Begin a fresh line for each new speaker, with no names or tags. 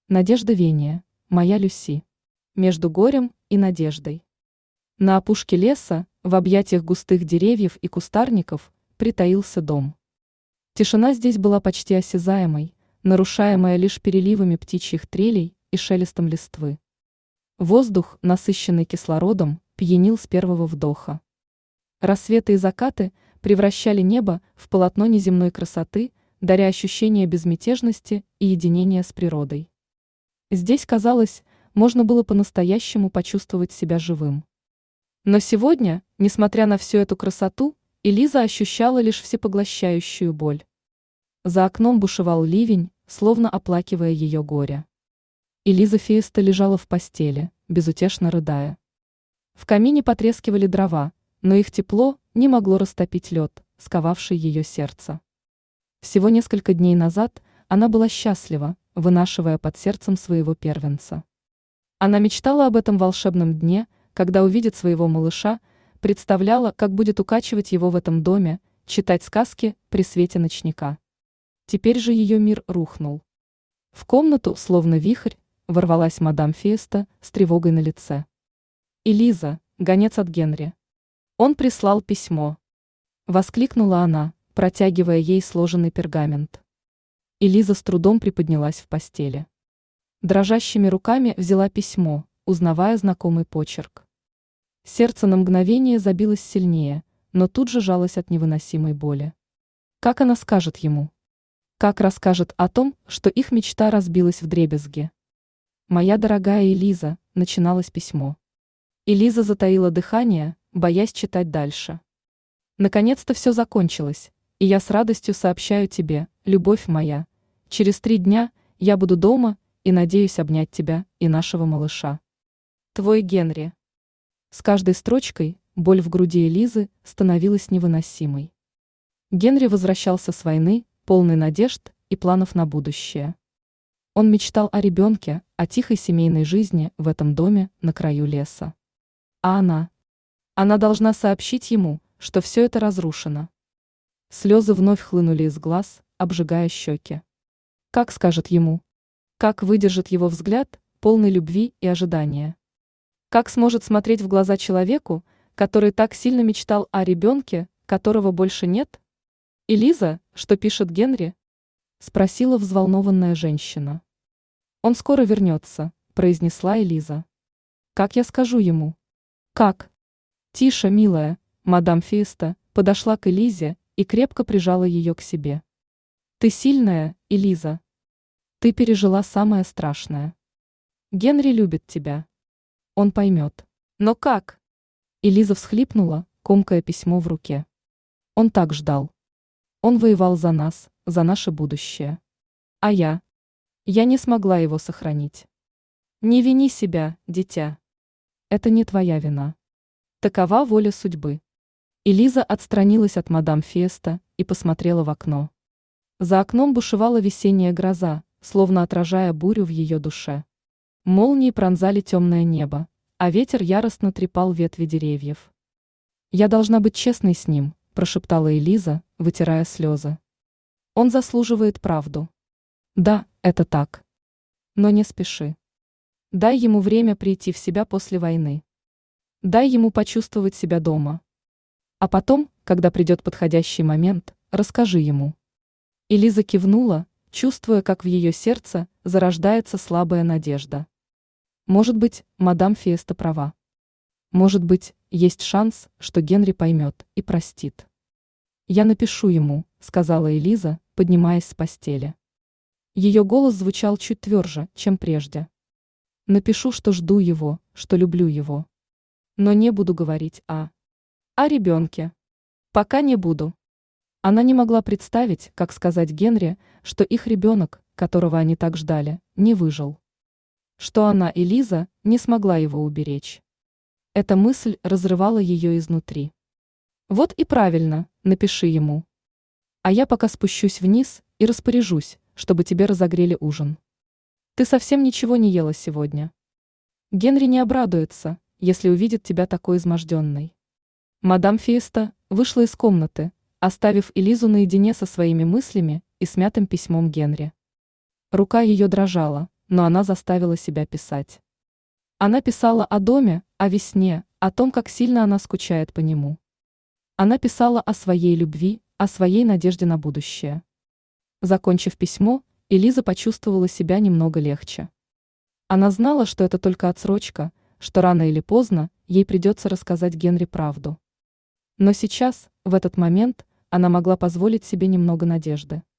Надежда Вения, моя Люси. Между горем и надеждой. На опушке леса, в объятиях густых деревьев и кустарников, притаился дом. Тишина здесь была почти осязаемой, нарушаемая лишь переливами птичьих трелей и шелестом листвы. Воздух, насыщенный кислородом, пьянил с первого вдоха. Рассветы и закаты превращали небо в полотно неземной красоты, даря ощущение безмятежности и единения с природой. Здесь, казалось, можно было по-настоящему почувствовать себя живым. Но сегодня, несмотря на всю эту красоту, Элиза ощущала лишь всепоглощающую боль. За окном бушевал ливень, словно оплакивая ее горе. Элиза Феста лежала в постели, безутешно рыдая. В камине потрескивали дрова, но их тепло не могло растопить лед, сковавший ее сердце. Всего несколько дней назад она была счастлива, вынашивая под сердцем своего первенца. Она мечтала об этом волшебном дне, когда увидит своего малыша, представляла, как будет укачивать его в этом доме, читать сказки при свете ночника. Теперь же ее мир рухнул. В комнату, словно вихрь, ворвалась мадам Феста с тревогой на лице. «Элиза, гонец от Генри. Он прислал письмо», — воскликнула она, протягивая ей сложенный пергамент. Элиза с трудом приподнялась в постели. Дрожащими руками взяла письмо, узнавая знакомый почерк. Сердце на мгновение забилось сильнее, но тут же жалось от невыносимой боли. Как она скажет ему? Как расскажет о том, что их мечта разбилась вдребезги? «Моя дорогая Элиза», — начиналось письмо. Элиза затаила дыхание, боясь читать дальше. «Наконец-то все закончилось, и я с радостью сообщаю тебе, любовь моя, через 3 дня я буду дома и надеюсь обнять тебя и нашего малыша. Твой Генри». С каждой строчкой боль в груди Элизы становилась невыносимой. Генри возвращался с войны, полный надежд и планов на будущее. Он мечтал о ребенке, о тихой семейной жизни в этом доме на краю леса. А она должна сообщить ему, что все это разрушено. Слезы вновь хлынули из глаз, обжигая щеки. Как скажет ему? Как выдержит его взгляд, полный любви и ожидания? Как сможет смотреть в глаза человеку, который так сильно мечтал о ребенке, которого больше нет? «Элиза, что пишет Генри?» – спросила взволнованная женщина. «Он скоро вернется», – произнесла Элиза. «Как я скажу ему?» «Как?» «Тише, милая», мадам Феста подошла к Элизе и крепко прижала ее к себе. «Ты сильная, Элиза. Ты пережила самое страшное. Генри любит тебя. Он поймет. Но как?» Элиза всхлипнула, комкая письмо в руке. «Он так ждал. Он воевал за нас, за наше будущее. А я не смогла его сохранить. Не вини себя, дитя. Это не твоя вина. Такова воля судьбы». Элиза отстранилась от мадам Феста и посмотрела в окно. За окном бушевала весенняя гроза, словно отражая бурю в ее душе. Молнии пронзали темное небо, а ветер яростно трепал ветви деревьев. «Я должна быть честной с ним», – прошептала Элиза, вытирая слезы. «Он заслуживает правду». «Да, это так. Но не спеши. Дай ему время прийти в себя после войны. Дай ему почувствовать себя дома. А потом, когда придет подходящий момент, расскажи ему». Элиза кивнула, чувствуя, как в ее сердце зарождается слабая надежда. Может быть, мадам Феста права. Может быть, есть шанс, что Генри поймет и простит. «Я напишу ему», — сказала Элиза, поднимаясь с постели. Ее голос звучал чуть тверже, чем прежде. «Напишу, что жду его, что люблю его. Но не буду говорить о ребенке. Пока не буду». Она не могла представить, как сказать Генри, что их ребенок, которого они так ждали, не выжил. Что она, Элиза, не смогла его уберечь. Эта мысль разрывала ее изнутри. «Вот и правильно, напиши ему. А я пока спущусь вниз и распоряжусь, чтобы тебе разогрели ужин. Ты совсем ничего не ела сегодня. Генри не обрадуется, если увидит тебя такой изможденной». Мадам Феста вышла из комнаты, оставив Элизу наедине со своими мыслями и смятым письмом Генри. Рука ее дрожала, но она заставила себя писать. Она писала о доме, о весне, о том, как сильно она скучает по нему. Она писала о своей любви, о своей надежде на будущее. Закончив письмо, Элиза почувствовала себя немного легче. Она знала, что это только отсрочка, что рано или поздно ей придется рассказать Генри правду. Но сейчас, в этот момент, она могла позволить себе немного надежды.